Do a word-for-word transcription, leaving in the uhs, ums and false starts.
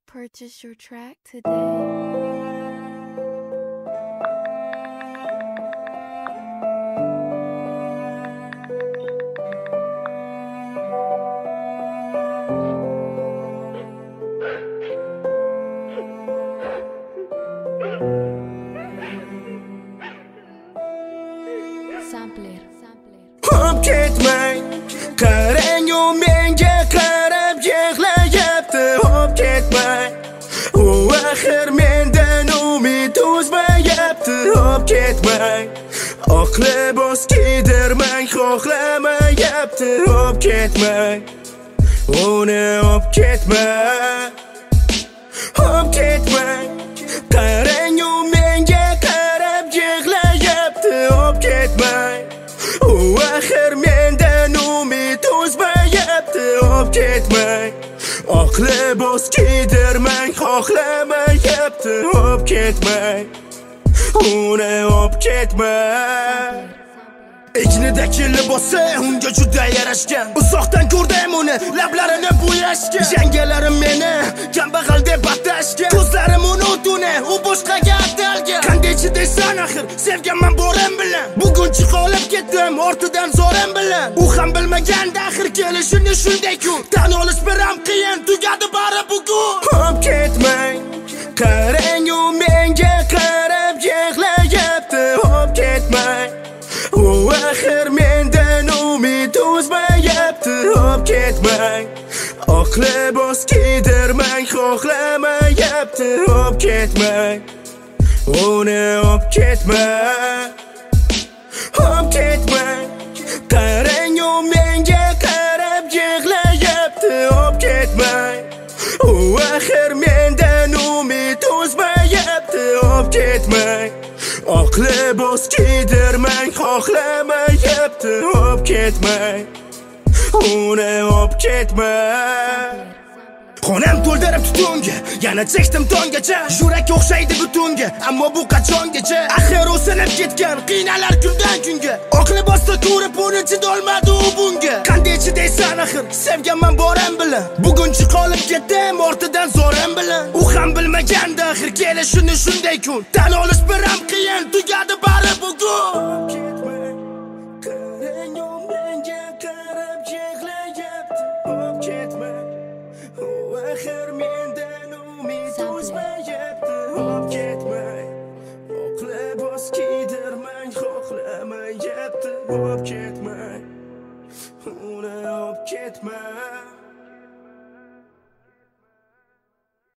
Purchase your track today. Sampler. Hop ketmang, qarang u menga qarab yig'layapti. Hop ketmang, u axir mendan umid uzmayapti. Hop ketmang, oq libos kiydirmang, xohlamayapti. Hop ketmang, uni hop ketmang. Hop ketmang, qarang u menga qarab yig'layapti. Hop ketmang, u axir mendan umid uzmayapti. Hop ketmang, oq libos kiydirmang, xohlamayapti. Hop ketmang, uni hop ketmang. Ignidagi libosi unga juda yarashgan. Uzoqdan ko'rdim uni, lablarini bo'yashgan. Yangalarim meni kambag'al deb atashgan. Ko'zlarim unutuni, u boshqaga atalgan. Qanday chidaysan axir, sevganman borim bilan. Bugun chiqolib ketdim ortidan zorim bilan. U ham bilmaganda axir kelishini shunday kun. Tan olish biram qiyin, tugadi bari bugun. Hop ketmang, qarang u menga qarab yig'layapti. Hop ketmang, u axir mendan umid uzmayapti. Hop ketmang, oq libos kiydirmang, xohlamayapti. Hop ketmang, uni hop ketmang. Hop ketmang, qarang u menga qarab yig'layapti. Hop ketmang, u axir mendan umid uzmayapti. Hop ketmang, oq libos kiydirmang, xohlamayapti. Hop ketmang, uni hop ketmang. Xonam to'ldirib tutunga, yana chekdim tongacha. Yurak o'xshaydi butunga, ammo bu qachongacha? Axir u sinib ketgan, qiynalar kundan kunga. Oq libosda ko'rib uni chidolmadi u bunga. Qanday chidaysan axir, sevganman borim bilan. Bugun chiqolib ketdim ortidan zorim bilan. U ham bilmaganda axir kelishini shunday kun. Tan olish biram qiyin, tugadi bari bugun.